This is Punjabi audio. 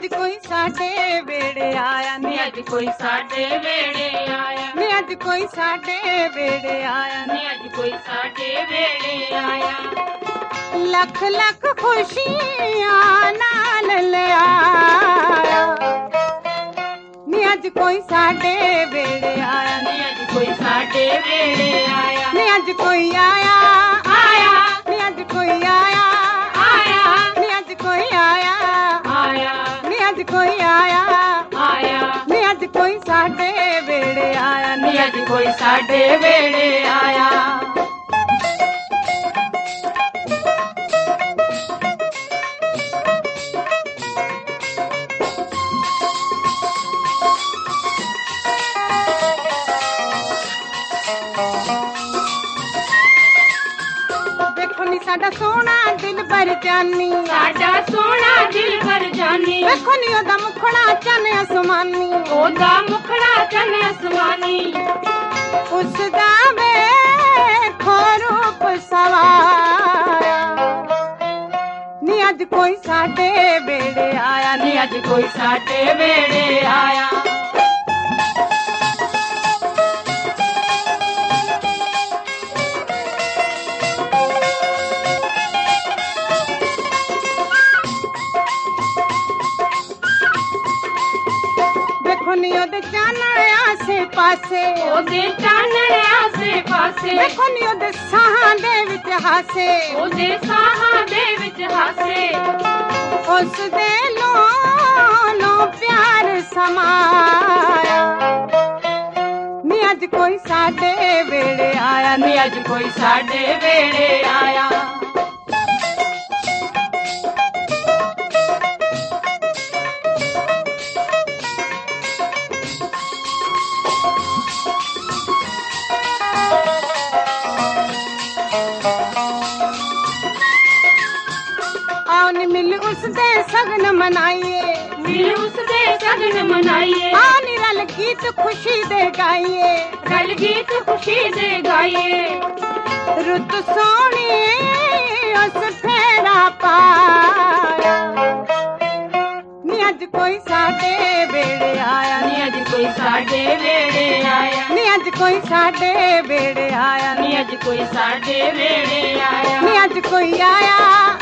ਕੋਈ ਸਾਡੇ ਵੇੜੇ ਆਇਆ ਨੀ ਅੱਜ ਕੋਈ ਸਾਡੇ ਵੇੜੇ ਆਇਆ ਨੀ ਅੱਜ ਕੋਈ ਸਾਡੇ ਵੇੜੇ ਆਇਆ ਨੀ ਅੱਜ ਕੋਈ ਸਾਡੇ ਵੇੜੇ ਆਇਆ ਲੱਖ ਲੱਖ ਖੁਸ਼ੀਆਂ ਨਾਲ ਲਿਆਇਆ ਨੀ ਅੱਜ ਕੋਈ ਸਾਡੇ ਵੇੜੇ ਆਇਆ ਨੀ ਅੱਜ ਕੋਈ ਸਾਡੇ ਵੇੜੇ ਆਇਆ ਨੀ ਅੱਜ ਕੋਈ ਆਇਆ ਆਇਆ ਨੀ ਅੱਜ ਕੋਈ ਆਇਆ ਆਇਆ ਨੀ ਅੱਜ ਕੋਈ ਆਇਆ ਆਇਆ ਨੀ ਅੱਜ ਕੋਈ ਆਇਆ ਆਇਆ ਨੀ ਅੱਜ ਕੋਈ ਸਾਡੇ ਵੇੜੇ ਆਇਆ ਨੀ ਅੱਜ ਕੋਈ ਸਾਡੇ ਵੇੜੇ ਆਇਆ ਸਾਡਾ ਸੋਹਣਾ ਦਿਲਬਰ ਜਾਨੀ ਸਾਡਾ ਸੋਹਣਾ ਦਿਲਬਰ ਜਾਨੀ ਵੇਖੋ ਨੀ ਉਹਦਾ ਮੁਖੜਾ ਚੰਨ ਅਸਮਾਨੀ ਉਹਦਾ ਮੁਖੜਾ ਚੰਨ ਅਸਮਾਨੀ ਉਸਦਾ ਵੇਖੋ ਰੂਪ ਸਵਾਇਆ ਨੀ ਅੱਜ ਕੋਈ ਸਾਡੇ ਵੇੜੇ ਆਇਆ ਨੀ ਅੱਜ ਕੋਈ ਸਾਡੇ ਵੇੜੇ ਆਇਆ ਨੀ ਉਹਦੇ ਚਾਨਣ ਆਸੇ ਪਾਸੇ ਉਹਦੇ ਚਾਨਣ ਆਸੇ ਪਾਸੇ ਵੇਖੋ ਨੀ ਉਹਦੇ ਸਾਹਾਂ ਦੇ ਵਿੱਚ ਹਾਸੇ ਉਹਦੇ ਸਾਹਾਂ ਦੇ ਵਿੱਚ ਹਾਸੇ ਉਸ ਦੇ ਲੋਲੋਂ ਪਿਆਰ ਸਮਾਇਆ ਨੀ ਅੱਜ ਕੋਈ ਸਾਡੇ ਵੇੜੇ ਆਇਆ ਨੀ ਅੱਜ ਕੋਈ ਸਾਡੇ ਵੇੜੇ ਆਇਆ ਮਿਲ ਉਸਦੇ ਸਗਨ ਮਨਾਈਏ ਮਿਲ ਉਸਦੇ ਸਗਨ ਮਨਾਈਏ ਆਨੀ ਰਲ ਗੀਤ ਖੁਸ਼ੀ ਦੇ ਗਾਈਏ ਰਲ ਗੀਤ ਖੁਸ਼ੀ ਦੇ ਗਾਈਏ ਰੁੱਤ ਸੋਹਣੀ ਉਸ ਫੇਰਾ ਪਾਇਆ ਨੀ ਅੱਜ ਕੋਈ ਸਾਡੇ ਵੇੜੇ ਆਇਆ ਨੀ ਅੱਜ ਕੋਈ ਸਾਡੇ ਵੇੜੇ ਆਇਆ ਨੀ ਅੱਜ ਕੋਈ ਸਾਡੇ ਵੇੜੇ ਆਇਆ ਨੀ ਅੱਜ ਕੋਈ ਸਾਡੇ ਵੇੜੇ ਆਇਆ ਨੀ ਅੱਜ ਕੋਈ ਆਇਆ